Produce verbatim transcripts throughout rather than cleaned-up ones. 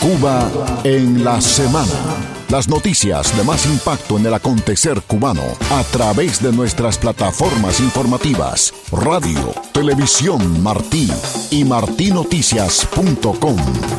Cuba en la semana. Las noticias de más impacto en el acontecer cubano a través de nuestras plataformas informativas, radio, televisión Martí y martí noticias punto com.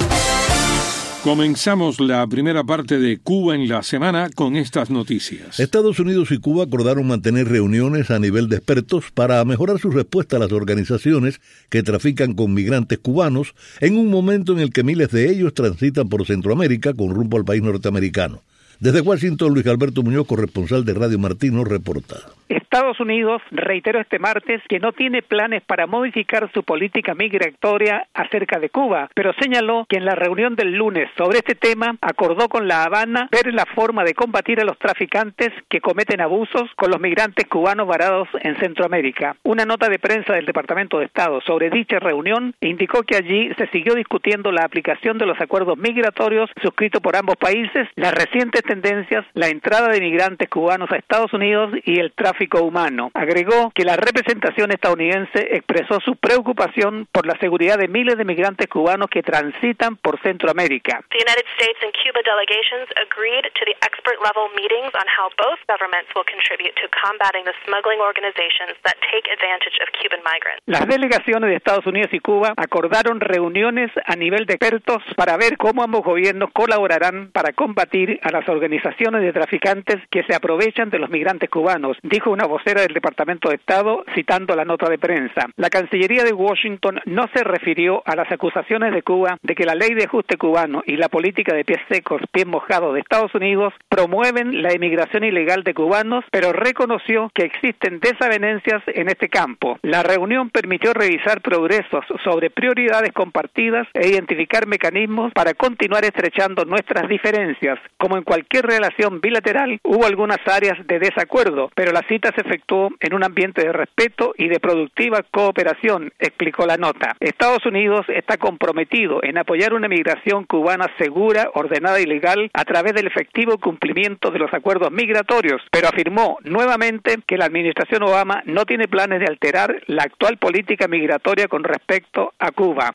Comenzamos la primera parte de Cuba en la semana con estas noticias. Estados Unidos y Cuba acordaron mantener reuniones a nivel de expertos para mejorar su respuesta a las organizaciones que trafican con migrantes cubanos en un momento en el que miles de ellos transitan por Centroamérica con rumbo al país norteamericano. Desde Washington, Luis Alberto Muñoz, corresponsal de Radio Martí, nos reporta. Estados Unidos reiteró este martes que no tiene planes para modificar su política migratoria acerca de Cuba, pero señaló que en la reunión del lunes sobre este tema acordó con La Habana ver la forma de combatir a los traficantes que cometen abusos con los migrantes cubanos varados en Centroamérica. Una nota de prensa del Departamento de Estado sobre dicha reunión indicó que allí se siguió discutiendo la aplicación de los acuerdos migratorios suscritos por ambos países, las recientes tendencias, la entrada de migrantes cubanos a Estados Unidos y el tráfico humano. Agregó que la representación estadounidense expresó su preocupación por la seguridad de miles de migrantes cubanos que transitan por Centroamérica. The United States and Cuba delegations agreed to the expert-level meetings on how both governments will contribute to combating the smuggling organizations that take advantage of Cuban migrants. Las delegaciones de Estados Unidos y Cuba acordaron reuniones a nivel de expertos para ver cómo ambos gobiernos colaborarán para combatir a las organizaciones de traficantes que se aprovechan de los migrantes cubanos, dijo una vocera del Departamento de Estado citando la nota de prensa. La Cancillería de Washington no se refirió a las acusaciones de Cuba de que la ley de ajuste cubano y la política de pies secos, pies mojados de Estados Unidos promueven la inmigración ilegal de cubanos, pero reconoció que existen desavenencias en este campo. La reunión permitió revisar progresos sobre prioridades compartidas e identificar mecanismos para continuar estrechando nuestras diferencias. Como en cualquier relación bilateral, hubo algunas áreas de desacuerdo, pero la cita se efectuó en un ambiente de respeto y de productiva cooperación, explicó la nota. Estados Unidos está comprometido en apoyar una migración cubana segura, ordenada y legal a través del efectivo cumplimiento de los acuerdos migratorios, pero afirmó nuevamente que la administración Obama no tiene planes de alterar la actual política migratoria con respecto a Cuba.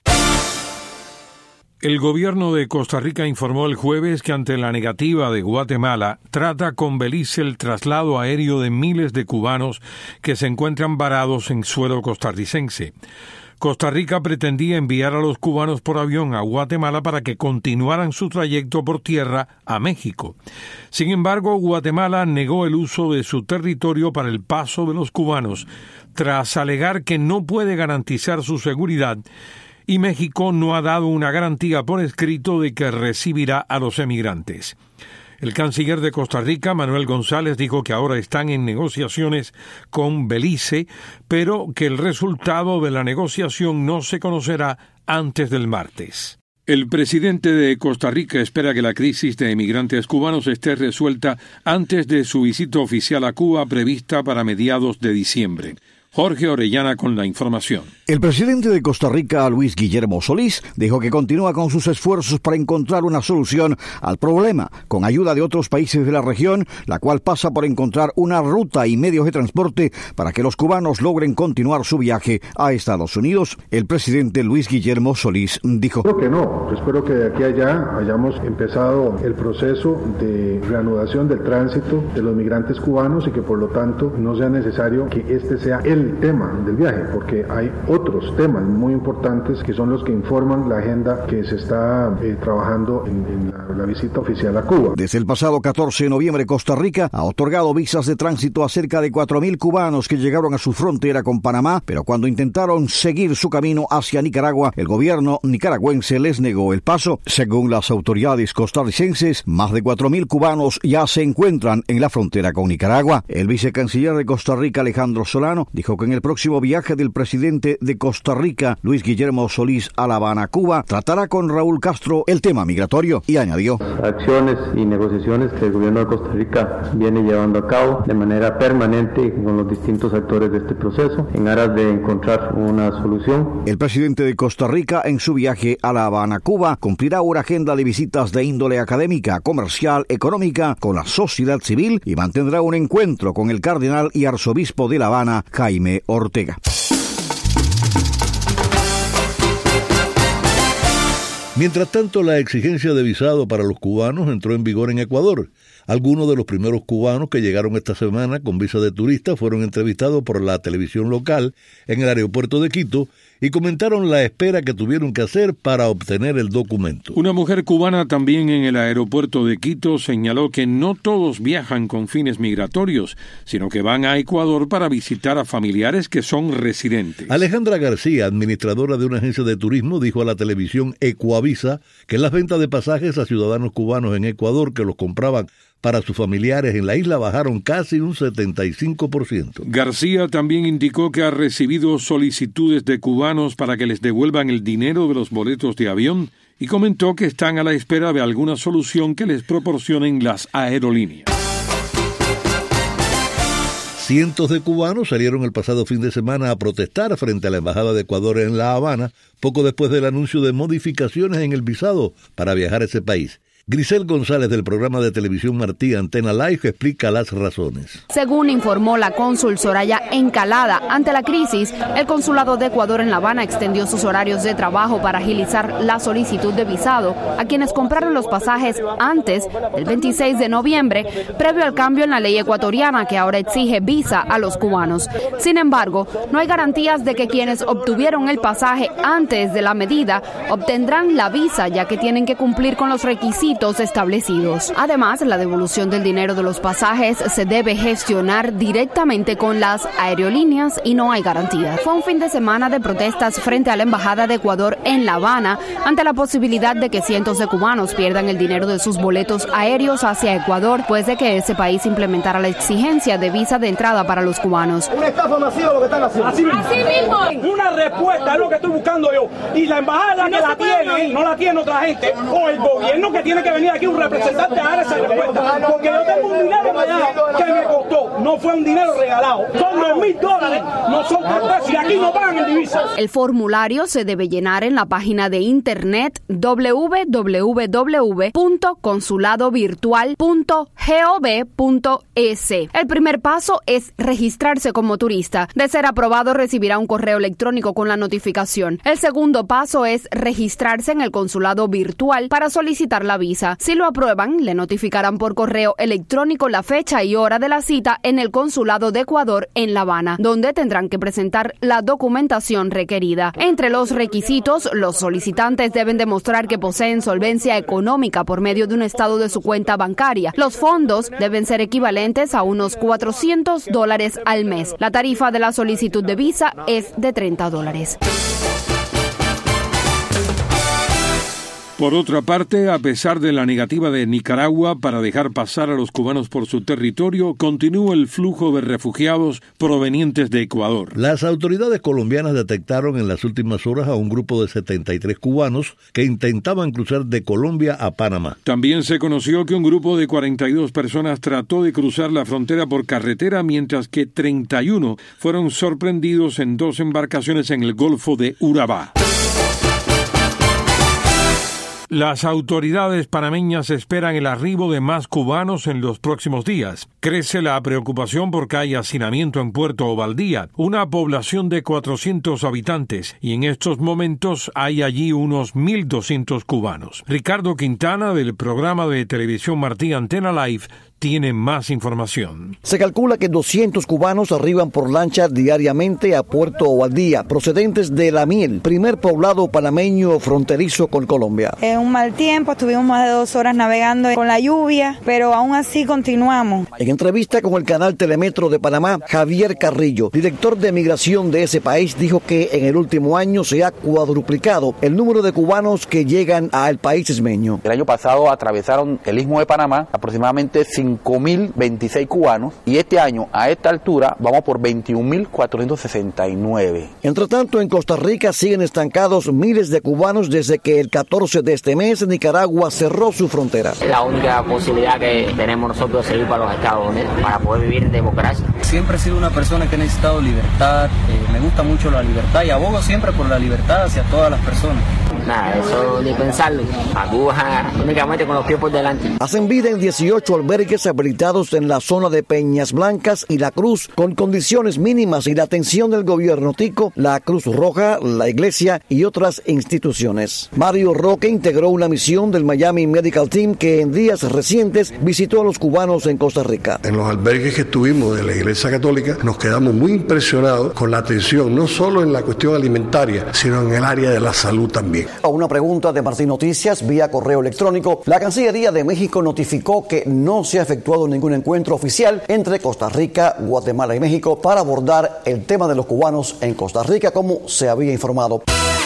El gobierno de Costa Rica informó el jueves que ante la negativa de Guatemala, trata con Belice el traslado aéreo de miles de cubanos que se encuentran varados en suelo costarricense. Costa Rica pretendía enviar a los cubanos por avión a Guatemala para que continuaran su trayecto por tierra a México. Sin embargo, Guatemala negó el uso de su territorio para el paso de los cubanos, tras alegar que no puede garantizar su seguridad, y México no ha dado una garantía por escrito de que recibirá a los emigrantes. El canciller de Costa Rica, Manuel González, dijo que ahora están en negociaciones con Belice, pero que el resultado de la negociación no se conocerá antes del martes. El presidente de Costa Rica espera que la crisis de emigrantes cubanos esté resuelta antes de su visita oficial a Cuba prevista para mediados de diciembre. Jorge Orellana con la información. El presidente de Costa Rica, Luis Guillermo Solís, dijo que continúa con sus esfuerzos para encontrar una solución al problema, con ayuda de otros países de la región, la cual pasa por encontrar una ruta y medios de transporte para que los cubanos logren continuar su viaje a Estados Unidos. El presidente Luis Guillermo Solís dijo: Creo que no, yo espero que de aquí a allá hayamos empezado el proceso de reanudación del tránsito de los migrantes cubanos y que por lo tanto no sea necesario que este sea el tema del viaje, porque hay otros temas muy importantes que son los que informan la agenda que se está eh, trabajando en, en la, la visita oficial a Cuba. Desde el pasado catorce de noviembre, Costa Rica ha otorgado visas de tránsito a cerca de cuatro mil cubanos que llegaron a su frontera con Panamá, pero cuando intentaron seguir su camino hacia Nicaragua, el gobierno nicaragüense les negó el paso. Según las autoridades costarricenses, más de cuatro mil cubanos ya se encuentran en la frontera con Nicaragua. El vicecanciller de Costa Rica, Alejandro Solano, dijo que en el próximo viaje del presidente de Costa Rica, Luis Guillermo Solís, a La Habana, Cuba, tratará con Raúl Castro el tema migratorio y añadió: acciones y negociaciones que el gobierno de Costa Rica viene llevando a cabo de manera permanente con los distintos actores de este proceso en aras de encontrar una solución. El presidente de Costa Rica, en su viaje a La Habana, Cuba, cumplirá una agenda de visitas de índole académica, comercial, económica, con la sociedad civil y mantendrá un encuentro con el cardenal y arzobispo de La Habana, Jaime Ortega. Mientras tanto, la exigencia de visado para los cubanos entró en vigor en Ecuador. Algunos de los primeros cubanos que llegaron esta semana con visa de turista fueron entrevistados por la televisión local en el aeropuerto de Quito y comentaron la espera que tuvieron que hacer para obtener el documento. Una mujer cubana también en el aeropuerto de Quito señaló que no todos viajan con fines migratorios, sino que van a Ecuador para visitar a familiares que son residentes. Alejandra García, administradora de una agencia de turismo, dijo a la televisión Ecuavisa que las ventas de pasajes a ciudadanos cubanos en Ecuador que los compraban para sus familiares en la isla bajaron casi un setenta y cinco por ciento. García también indicó que ha recibido solicitudes de cubanos para que les devuelvan el dinero de los boletos de avión y comentó que están a la espera de alguna solución que les proporcionen las aerolíneas. Cientos de cubanos salieron el pasado fin de semana a protestar frente a la Embajada de Ecuador en La Habana, poco después del anuncio de modificaciones en el visado para viajar a ese país. Grisel González del programa de televisión Martí Antena Live explica las razones. Según informó la cónsul Soraya Encalada, ante la crisis, el consulado de Ecuador en La Habana extendió sus horarios de trabajo para agilizar la solicitud de visado a quienes compraron los pasajes antes del veintiséis de noviembre, previo al cambio en la ley ecuatoriana que ahora exige visa a los cubanos. Sin embargo, no hay garantías de que quienes obtuvieron el pasaje antes de la medida obtendrán la visa, ya que tienen que cumplir con los requisitos establecidos. Además, la devolución del dinero de los pasajes se debe gestionar directamente con las aerolíneas y no hay garantía. Fue un fin de semana de protestas frente a la Embajada de Ecuador en La Habana ante la posibilidad de que cientos de cubanos pierdan el dinero de sus boletos aéreos hacia Ecuador, después de que ese país implementara la exigencia de visa de entrada para los cubanos. Una estafa masiva lo que están haciendo. Así mismo. Así mismo. Una respuesta es lo que estoy buscando yo. Y la embajada no que la tiene, no la tiene otra gente, o el gobierno que tiene que venir aquí un representante a dar esa respuesta, porque yo tengo un dinero allá que me costó, no fue un dinero regalado, son dos mil dólares, no son tres pesos y aquí no pagan en divisas. El formulario se debe llenar en la página de internet doble u doble u doble u punto consulado virtual punto gov punto es. El primer paso es registrarse como turista. De ser aprobado, recibirá un correo electrónico con la notificación. El segundo paso es registrarse en el consulado virtual para solicitar la visa. Si lo aprueban, le notificarán por correo electrónico la fecha y hora de la cita en el Consulado de Ecuador en La Habana, donde tendrán que presentar la documentación requerida. Entre los requisitos, los solicitantes deben demostrar que poseen solvencia económica por medio de un estado de su cuenta bancaria. Los fondos deben ser equivalentes a unos cuatrocientos dólares al mes. La tarifa de la solicitud de visa es de treinta dólares. Por otra parte, a pesar de la negativa de Nicaragua para dejar pasar a los cubanos por su territorio, continúa el flujo de refugiados provenientes de Ecuador. Las autoridades colombianas detectaron en las últimas horas a un grupo de setenta y tres cubanos que intentaban cruzar de Colombia a Panamá. También se conoció que un grupo de cuarenta y dos personas trató de cruzar la frontera por carretera, mientras que treinta y uno fueron sorprendidos en dos embarcaciones en el Golfo de Urabá. Las autoridades panameñas esperan el arribo de más cubanos en los próximos días. Crece la preocupación porque hay hacinamiento en Puerto Ovaldía, una población de cuatrocientos habitantes, y en estos momentos hay allí unos mil doscientos cubanos. Ricardo Quintana, del programa de televisión Martí Antena Live, tiene más información. Se calcula que doscientos cubanos arriban por lancha diariamente a Puerto Ovaldía, procedentes de La Miel, primer poblado panameño fronterizo con Colombia. En un mal tiempo, estuvimos más de dos horas navegando con la lluvia, pero aún así continuamos. En entrevista con el canal Telemetro de Panamá, Javier Carrillo, director de migración de ese país, dijo que en el último año se ha cuadruplicado el número de cubanos que llegan al país ismeño. El año pasado atravesaron el Istmo de Panamá aproximadamente cinco mil veintiséis cubanos y este año a esta altura vamos por veintiún mil cuatrocientos sesenta y nueve. Entre tanto, en Costa Rica siguen estancados miles de cubanos desde que el catorce de este mes Nicaragua cerró su frontera. Es la única posibilidad que tenemos nosotros de seguir para los Estados Unidos, para poder vivir en democracia. Siempre he sido una persona que ha necesitado libertad, eh, me gusta mucho la libertad y abogo siempre por la libertad hacia todas las personas. Nada, eso ni pensarlo. Aguja únicamente con los pies por delante. Hacen vida en dieciocho albergues habilitados en la zona de Peñas Blancas y La Cruz, con condiciones mínimas y la atención del gobierno tico, la Cruz Roja, la Iglesia y otras instituciones. Mario Roque integró una misión del Miami Medical Team que en días recientes visitó a los cubanos en Costa Rica. En los albergues que estuvimos de la Iglesia Católica nos quedamos muy impresionados con la atención, no solo en la cuestión alimentaria, sino en el área de la salud también. A una pregunta de Martín Noticias vía correo electrónico, la Cancillería de México notificó que no se ha efectuado ningún encuentro oficial entre Costa Rica, Guatemala y México para abordar el tema de los cubanos en Costa Rica, como se había informado.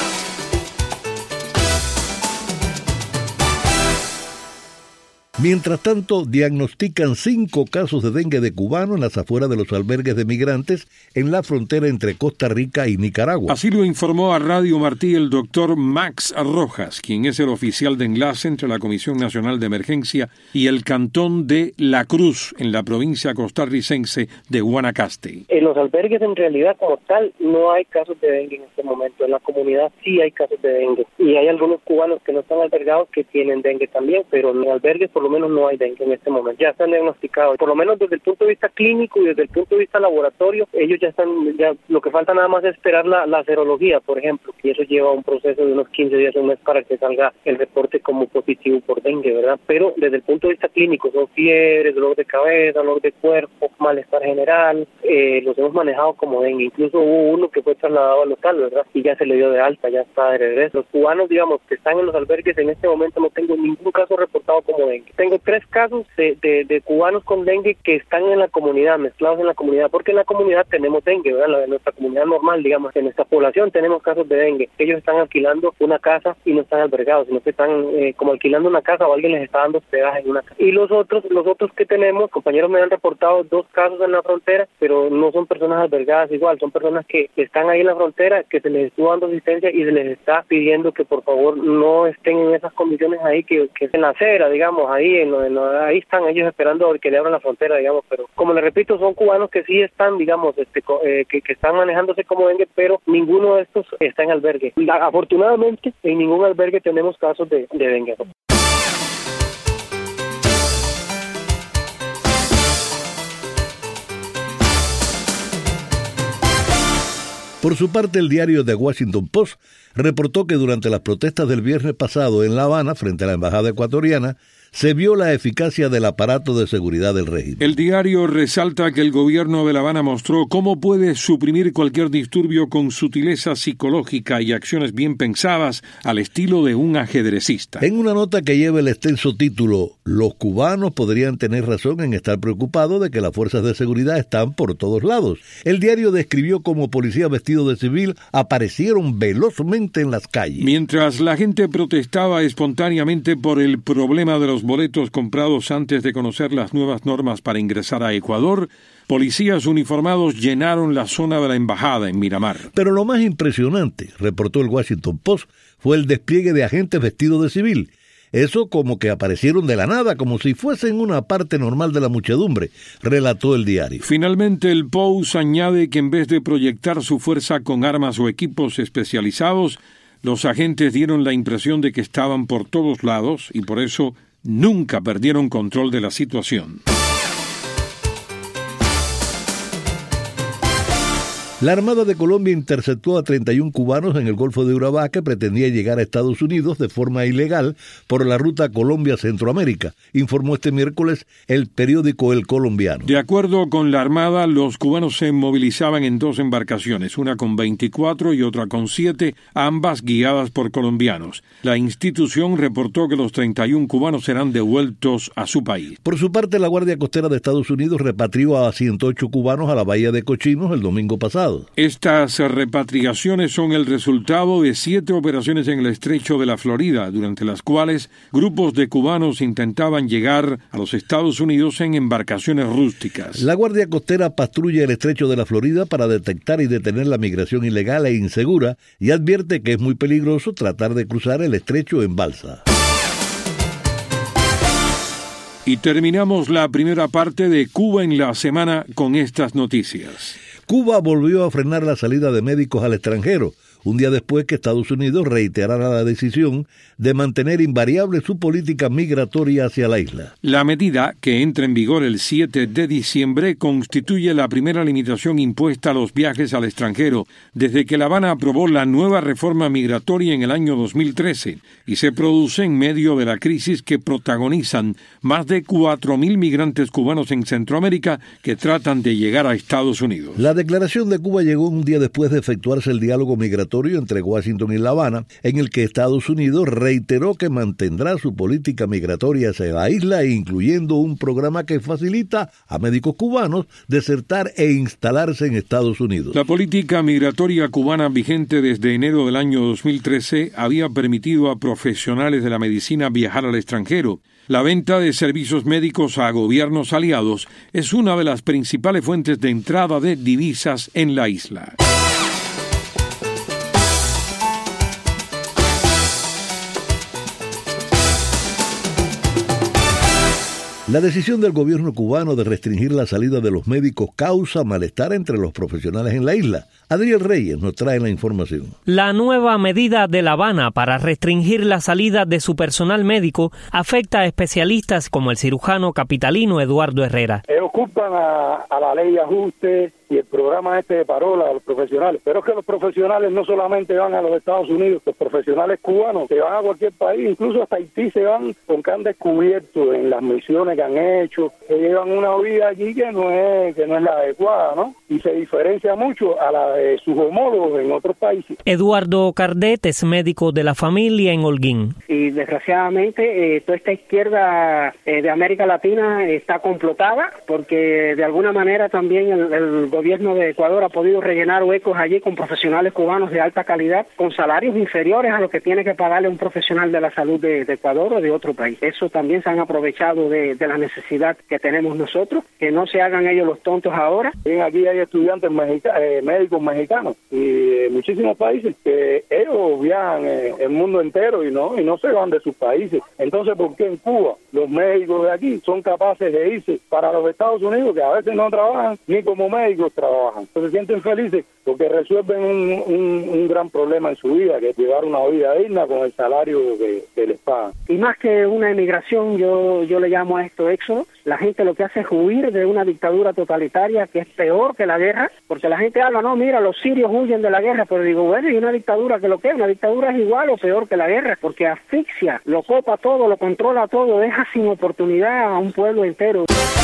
Mientras tanto, diagnostican cinco casos de dengue de cubanos en las afueras de los albergues de migrantes en la frontera entre Costa Rica y Nicaragua. Así lo informó a Radio Martí el doctor Max Rojas, quien es el oficial de enlace entre la Comisión Nacional de Emergencia y el cantón de La Cruz, en la provincia costarricense de Guanacaste. En los albergues, en realidad, como tal, no hay casos de dengue en este momento. En la comunidad sí hay casos de dengue. Y hay algunos cubanos que no están albergados que tienen dengue también, pero en los albergues, por lo menos no hay dengue en este momento, ya están diagnosticados, por lo menos desde el punto de vista clínico y desde el punto de vista laboratorio, ellos ya están, ya lo que falta nada más es esperar la, la serología, por ejemplo, y eso lleva un proceso de unos quince días, un mes para que salga el reporte como positivo por dengue, ¿verdad? Pero desde el punto de vista clínico, son fiebre, dolor de cabeza, dolor de cuerpo, malestar general, eh, los hemos manejado como dengue, incluso hubo uno que fue trasladado al local, ¿verdad? Y ya se le dio de alta, ya está de regreso. Los cubanos, digamos, que están en los albergues en este momento no tengo ningún caso reportado como dengue. Tengo tres casos de, de, de cubanos con dengue que están en la comunidad, mezclados en la comunidad, porque en la comunidad tenemos dengue, ¿verdad? La de nuestra comunidad normal, digamos, en nuestra población tenemos casos de dengue. Ellos están alquilando una casa y no están albergados, sino que están eh, como alquilando una casa o alguien les está dando hospedaje en una casa. Y los otros, los otros que tenemos, compañeros me han reportado dos casos en la frontera, pero no son personas albergadas igual, son personas que están ahí en la frontera, que se les estuvo dando asistencia y se les está pidiendo que por favor no estén en esas condiciones ahí, que, que en la acera, digamos, ahí en lo, en lo, ahí están ellos esperando que le abran la frontera, digamos, pero como les repito, son cubanos que sí están, digamos, este, eh, que, que están manejándose como dengue, pero ninguno de estos está en albergue. Afortunadamente, en ningún albergue tenemos casos de, de dengue. Por su parte, el diario The Washington Post reportó que durante las protestas del viernes pasado en La Habana, frente a la embajada ecuatoriana, se vio la eficacia del aparato de seguridad del régimen. El diario resalta que el gobierno de La Habana mostró cómo puede suprimir cualquier disturbio con sutileza psicológica y acciones bien pensadas al estilo de un ajedrecista. En una nota que lleva el extenso título «Los cubanos podrían tener razón en estar preocupados de que las fuerzas de seguridad están por todos lados», el diario describió cómo policías vestidos de civil aparecieron velozmente en las calles. Mientras la gente protestaba espontáneamente por el problema de los boletos comprados antes de conocer las nuevas normas para ingresar a Ecuador, policías uniformados llenaron la zona de la embajada en Miramar. Pero lo más impresionante, reportó el Washington Post, fue el despliegue de agentes vestidos de civil. Eso como que aparecieron de la nada, como si fuesen una parte normal de la muchedumbre, relató el diario. Finalmente, el Post añade que en vez de proyectar su fuerza con armas o equipos especializados, los agentes dieron la impresión de que estaban por todos lados y por eso nunca perdieron control de la situación. La Armada de Colombia interceptó a treinta y un cubanos en el Golfo de Urabá que pretendía llegar a Estados Unidos de forma ilegal por la ruta Colombia-Centroamérica, informó este miércoles el periódico El Colombiano. De acuerdo con la Armada, los cubanos se movilizaban en dos embarcaciones, una con veinticuatro y otra con siete, ambas guiadas por colombianos. La institución reportó que los treinta y un cubanos serán devueltos a su país. Por su parte, la Guardia Costera de Estados Unidos repatrió a ciento ocho cubanos a la bahía de Cochinos el domingo pasado. Estas repatriaciones son el resultado de siete operaciones en el estrecho de la Florida, durante las cuales grupos de cubanos intentaban llegar a los Estados Unidos en embarcaciones rústicas. La Guardia Costera patrulla el estrecho de la Florida para detectar y detener la migración ilegal e insegura y advierte que es muy peligroso tratar de cruzar el estrecho en balsa. Y terminamos la primera parte de Cuba en la semana con estas noticias. Cuba volvió a frenar la salida de médicos al extranjero, un día después que Estados Unidos reiterara la decisión de mantener invariable su política migratoria hacia la isla. La medida, que entra en vigor el siete de diciembre, constituye la primera limitación impuesta a los viajes al extranjero desde que La Habana aprobó la nueva reforma migratoria en el año dos mil trece y se produce en medio de la crisis que protagonizan más de cuatro mil migrantes cubanos en Centroamérica que tratan de llegar a Estados Unidos. La declaración de Cuba llegó un día después de efectuarse el diálogo migratorio entre Washington y La Habana, en el que Estados Unidos reiteró que mantendrá su política migratoria hacia la isla, incluyendo un programa que facilita a médicos cubanos desertar e instalarse en Estados Unidos. La política migratoria cubana vigente desde enero del año dos mil trece había permitido a profesionales de la medicina viajar al extranjero. La venta de servicios médicos a gobiernos aliados es una de las principales fuentes de entrada de divisas en la isla. La decisión del gobierno cubano de restringir la salida de los médicos causa malestar entre los profesionales en la isla. Adriel Reyes nos trae la información. La nueva medida de La Habana para restringir la salida de su personal médico afecta a especialistas como el cirujano capitalino Eduardo Herrera. Ellos culpan a, a la ley de ajuste y el programa este de parola a los profesionales, pero es que los profesionales no solamente van a los Estados Unidos, los profesionales cubanos que van a cualquier país, incluso hasta Haití se van con que han descubierto en las misiones que han hecho, que llevan una vida aquí que no es que no es la adecuada, ¿no? Y se diferencia mucho a la de sus homólogos en otros países. Eduardo Cardet es médico de la familia en Holguín. Y desgraciadamente eh, toda esta izquierda eh, de América Latina está complotada porque de alguna manera también el, el gobierno de Ecuador ha podido rellenar huecos allí con profesionales cubanos de alta calidad con salarios inferiores a lo que tiene que pagarle un profesional de la salud de, de Ecuador o de otro país. Eso también se han aprovechado de, de la necesidad que tenemos nosotros, que no se hagan ellos los tontos ahora. Bien, aquí hay estudiantes mexica, eh, médicos mexicanos y eh, muchísimos países que ellos viajan eh, el mundo entero y no y no se van de sus países. Entonces, ¿por qué en Cuba los médicos de aquí son capaces de irse para los Estados Unidos, que a veces no trabajan ni como médicos trabajan? Entonces se sienten felices porque resuelven un, un, un gran problema en su vida, que es llevar una vida digna con el salario que, que les pagan. Y más que una emigración, yo yo le llamo a esto éxodo. La gente lo que hace es huir de una dictadura totalitaria que es peor que la guerra, porque la gente habla, no, mira, los sirios huyen de la guerra, pero digo, bueno, y una dictadura que lo que es, una dictadura es igual o peor que la guerra, porque asfixia, lo copa todo, lo controla todo, deja sin oportunidad a un pueblo entero.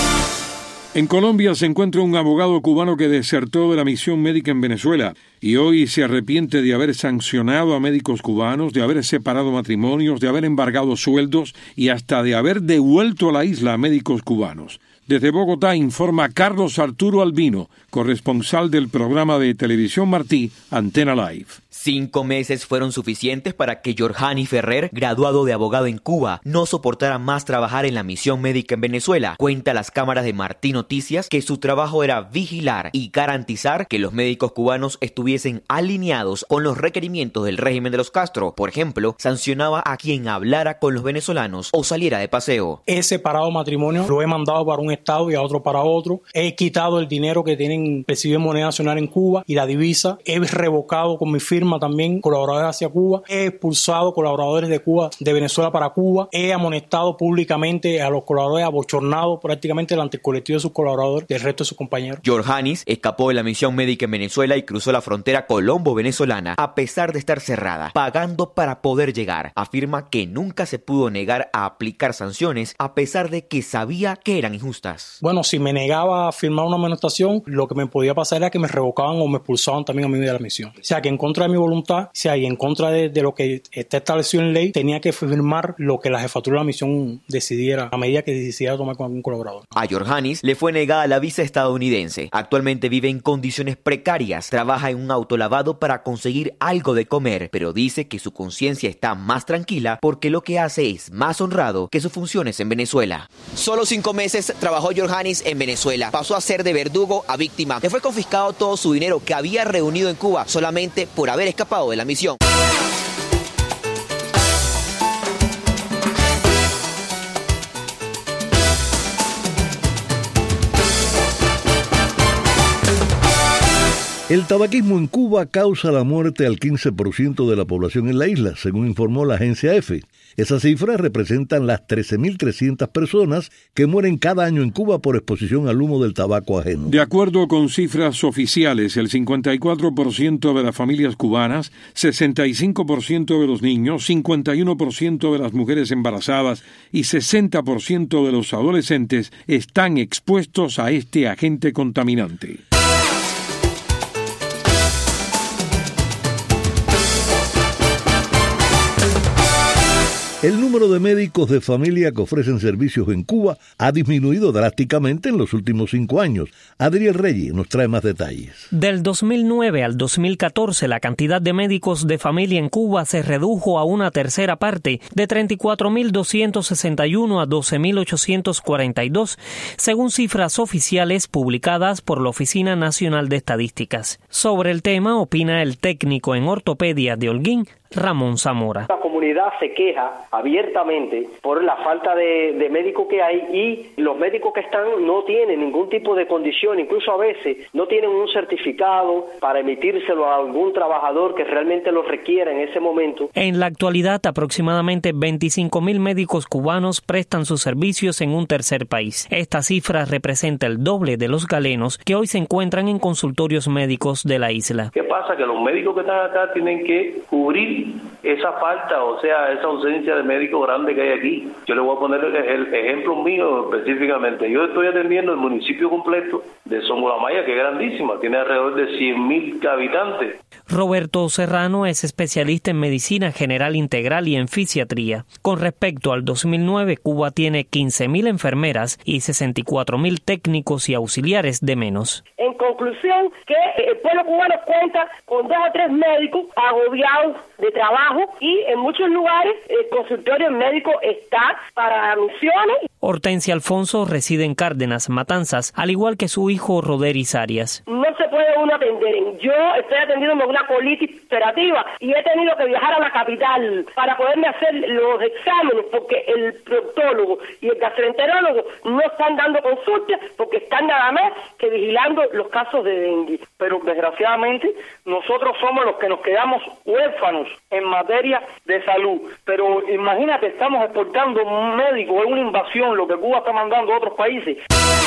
En Colombia se encuentra un abogado cubano que desertó de la misión médica en Venezuela y hoy se arrepiente de haber sancionado a médicos cubanos, de haber separado matrimonios, de haber embargado sueldos y hasta de haber devuelto a la isla a médicos cubanos. Desde Bogotá informa Carlos Arturo Albino, corresponsal del programa de televisión Martí, Antena Live. Cinco meses fueron suficientes para que Yorjani Ferrer, graduado de abogado en Cuba, no soportara más trabajar en la misión médica en Venezuela. Cuenta a las cámaras de Martí Noticias que su trabajo era vigilar y garantizar que los médicos cubanos estuviesen alineados con los requerimientos del régimen de los Castro. Por ejemplo, sancionaba a quien hablara con los venezolanos o saliera de paseo. He separado matrimonio, lo he mandado para un estado y a otro para otro. He quitado el dinero que tienen recibido en moneda nacional en Cuba y la divisa. He revocado con mi firma también colaboradores hacia Cuba. He expulsado colaboradores de Cuba, de Venezuela para Cuba. He amonestado públicamente a los colaboradores, abochornado prácticamente delante del colectivo de sus colaboradores, del resto de sus compañeros. Yorjanis escapó de la misión médica en Venezuela y cruzó la frontera colombo-venezolana a pesar de estar cerrada, pagando para poder llegar. Afirma que nunca se pudo negar a aplicar sanciones a pesar de que sabía que eran injustas. Bueno, si me negaba a firmar una amonestación, lo que me podía pasar era que me revocaban o me expulsaban también a mí de la misión. O sea, que en contra de mi voluntad, o sea, y en contra de, de lo que está establecido en ley, tenía que firmar lo que la jefatura de la misión decidiera, a medida que decidiera tomar con algún colaborador. A Yorjanis le fue negada la visa estadounidense. Actualmente vive en condiciones precarias, trabaja en un autolavado para conseguir algo de comer, pero dice que su conciencia está más tranquila porque lo que hace es más honrado que sus funciones en Venezuela. Solo cinco meses trabajó Yorjanis en Venezuela. Pasó a ser de verdugo a víctima. Le fue confiscado todo su dinero que había reunido en Cuba solamente por haber escapado de la misión. El tabaquismo en Cuba causa la muerte al quince por ciento de la población en la isla, según informó la agencia EFE. Esas cifras representan las trece mil trescientas personas que mueren cada año en Cuba por exposición al humo del tabaco ajeno. De acuerdo con cifras oficiales, el cincuenta y cuatro por ciento de las familias cubanas, sesenta y cinco por ciento de los niños, cincuenta y uno por ciento de las mujeres embarazadas y sesenta por ciento de los adolescentes están expuestos a este agente contaminante. El número de médicos de familia que ofrecen servicios en Cuba ha disminuido drásticamente en los últimos cinco años. Adriel Reyes nos trae más detalles. Del dos mil nueve al dos mil catorce, la cantidad de médicos de familia en Cuba se redujo a una tercera parte, de treinta y cuatro mil doscientos sesenta y uno a doce mil ochocientos cuarenta y dos, según cifras oficiales publicadas por la Oficina Nacional de Estadísticas. Sobre el tema opina el técnico en ortopedia de Holguín, Ramón Zamora. La comunidad se queja abiertamente por la falta de, de médicos que hay y los médicos que están no tienen ningún tipo de condición, incluso a veces no tienen un certificado para emitírselo a algún trabajador que realmente lo requiera en ese momento. En la actualidad, aproximadamente veinticinco mil médicos cubanos prestan sus servicios en un tercer país. Esta cifra representa el doble de los galenos que hoy se encuentran en consultorios médicos de la isla. ¿Qué pasa? Que los médicos que están acá tienen que cubrir esa falta, o sea, esa ausencia de médico grande que hay aquí. Yo le voy a poner el, el ejemplo mío específicamente. Yo estoy atendiendo el municipio completo de Songolamaya, que es grandísima, tiene alrededor de cien mil habitantes. Roberto Serrano es especialista en medicina general integral y en fisiatría. Con respecto al dos mil nueve, Cuba tiene quince mil enfermeras y sesenta y cuatro mil técnicos y auxiliares de menos. En conclusión, que el pueblo cubano cuenta con dos o tres médicos agobiados de trabajo y en muchos lugares el consultorio médico está para misiones. Hortensia Alfonso reside en Cárdenas, Matanzas, al igual que su hijo Roderis Arias. No se puede uno atender. Yo estoy atendiendo en una colitis ulcerativa y he tenido que viajar a la capital para poderme hacer los exámenes porque el proctólogo y el gastroenterólogo no están dando consultas porque están nada más que vigilando los casos de dengue. Pero desgraciadamente nosotros somos los que nos quedamos huérfanos en materia de salud. Pero imagínate, estamos exportando un médico, es una invasión lo que Cuba está mandando a otros países.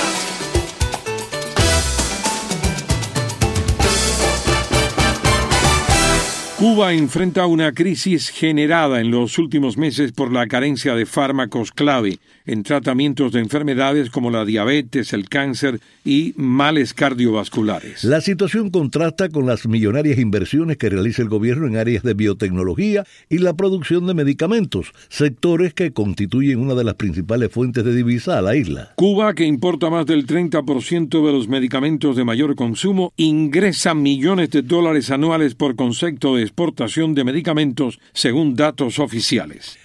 Cuba enfrenta una crisis generada en los últimos meses por la carencia de fármacos clave en tratamientos de enfermedades como la diabetes, el cáncer y males cardiovasculares. La situación contrasta con las millonarias inversiones que realiza el gobierno en áreas de biotecnología y la producción de medicamentos, sectores que constituyen una de las principales fuentes de divisa a la isla. Cuba, que importa más del treinta por ciento de los medicamentos de mayor consumo, ingresa millones de dólares anuales por concepto de exportación de medicamentos, según datos oficiales.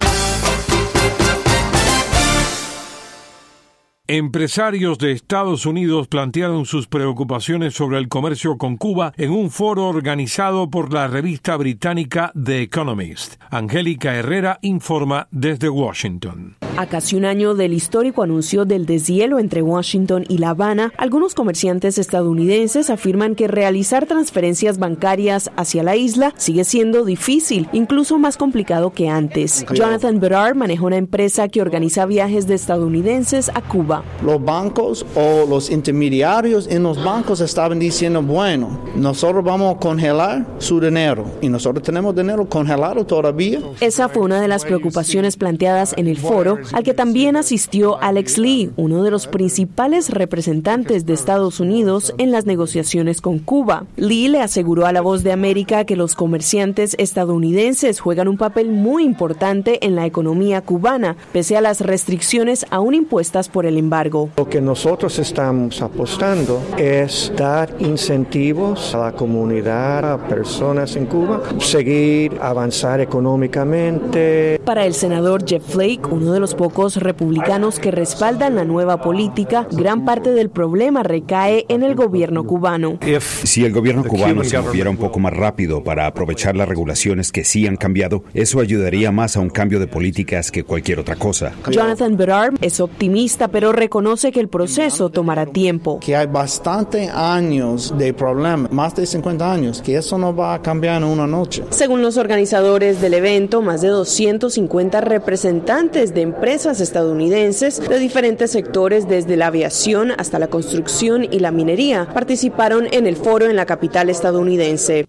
Empresarios de Estados Unidos plantearon sus preocupaciones sobre el comercio con Cuba en un foro organizado por la revista británica The Economist. Angélica Herrera informa desde Washington. A casi un año del histórico anuncio del deshielo entre Washington y La Habana, algunos comerciantes estadounidenses afirman que realizar transferencias bancarias hacia la isla sigue siendo difícil, incluso más complicado que antes. Jonathan Berard maneja una empresa que organiza viajes de estadounidenses a Cuba. Los bancos o los intermediarios en los bancos estaban diciendo, bueno, nosotros vamos a congelar su dinero y nosotros tenemos dinero congelado todavía. Esa fue una de las preocupaciones planteadas en el foro, al que también asistió Alex Lee, uno de los principales representantes de Estados Unidos en las negociaciones con Cuba. Lee le aseguró a La Voz de América que los comerciantes estadounidenses juegan un papel muy importante en la economía cubana, pese a las restricciones aún impuestas por el embargo. Lo que nosotros estamos apostando es dar incentivos a la comunidad, a personas en Cuba, seguir, avanzar económicamente. Para el senador Jeff Flake, uno de los los pocos republicanos que respaldan la nueva política, gran parte del problema recae en el gobierno cubano. Si el gobierno cubano se moviera un poco más rápido para aprovechar las regulaciones que sí han cambiado, eso ayudaría más a un cambio de políticas que cualquier otra cosa. Jonathan Bedard es optimista, pero reconoce que el proceso tomará tiempo. Que hay bastante años de problema, más de cincuenta años, que eso no va a cambiar en una noche. Según los organizadores del evento, más de doscientos cincuenta representantes de empresas estadounidenses de diferentes sectores, desde la aviación hasta la construcción y la minería, participaron en el foro en la capital estadounidense.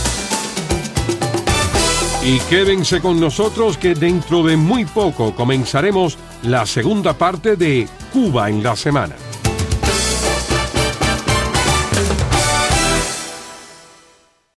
Y quédense con nosotros que dentro de muy poco comenzaremos la segunda parte de Cuba en la semana.